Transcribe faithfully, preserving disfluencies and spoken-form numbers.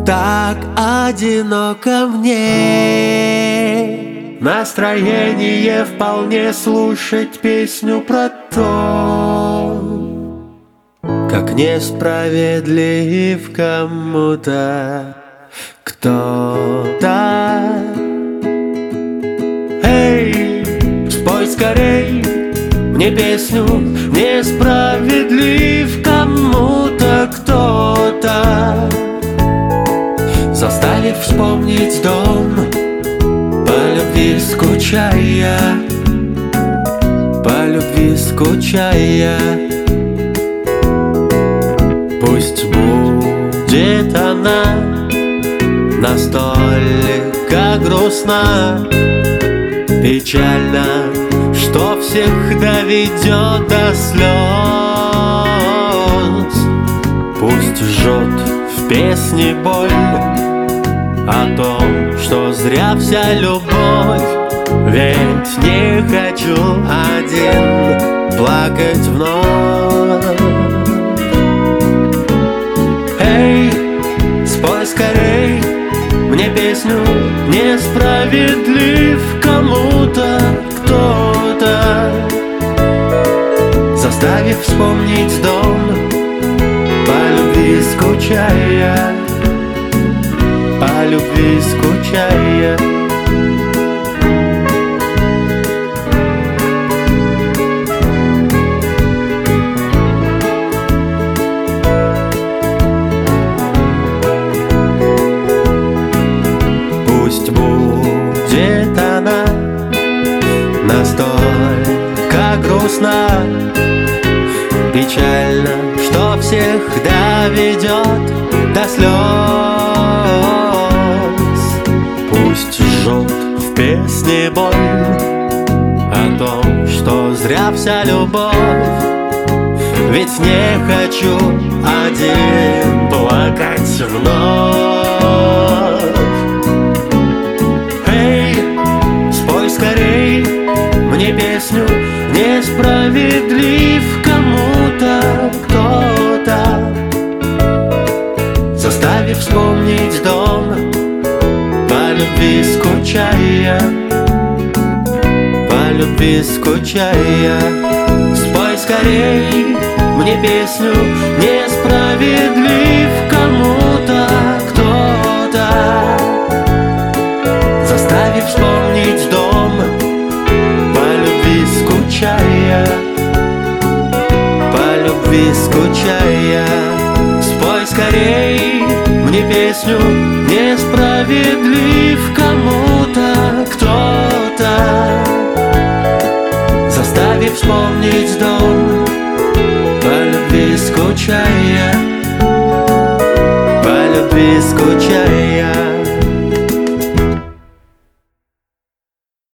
Так одиноко мне, настроение вполне слушать песню про то, как несправедлив кому-то кто-то. Эй, спой скорей мне песню, несправедлив кому-то кто-то, заставив вспомнить дом, по любви скучая, по любви скучая. Пусть будет она настолько грустна, печально, что всех доведет до слез. Пусть жжет в песне боль о том, что зря вся любовь, ведь не хочу один плакать вновь. Эй, спой скорей мне песню, несправедлив кому-то кто-то, заставив вспомнить дом, по любви скучая, по любви скучая. Пусть будет она настолько грустна, печально, что всех доведет до слез. Пусть жжет в песне боль о том, что зря вся любовь, ведь не хочу один плакать вновь. Эй, спой скорей мне песню, несправедлив кому-то кто-то, заставив вспомнить дом, по любви скучая, по любви скучая. Спой скорей мне песню, несправедлив кому-то кто-то, заставив вспомнить дом, по любви скучая, по любви скучая. Спой скорей мне песню, несправедлив кому-то кто-то, заставив вспомнить дом, по любви скучая, по любви скучая.